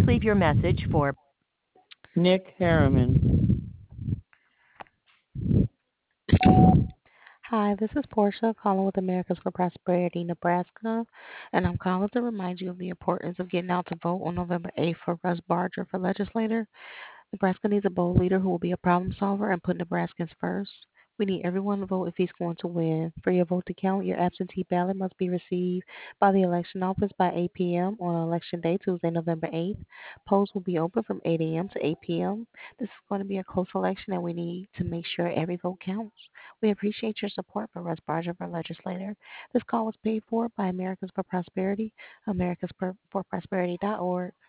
leave your message for Nick Harriman. Hi, this is Portia calling with Americans for Prosperity, Nebraska, and I'm calling to remind you of the importance of getting out to vote on November 8th for Russ Barger for legislator. Nebraska needs a bold leader who will be a problem solver and put Nebraskans first. We need everyone to vote if he's going to win. For your vote to count, your absentee ballot must be received by the election office by 8 p.m. on election day, Tuesday, November 8th. Polls will be open from 8 a.m. to 8 p.m. This is going to be a close election, and we need to make sure every vote counts. We appreciate your support for Russ Barger for legislator. This call was paid for by Americans for Prosperity, Americans for Prosperity.org.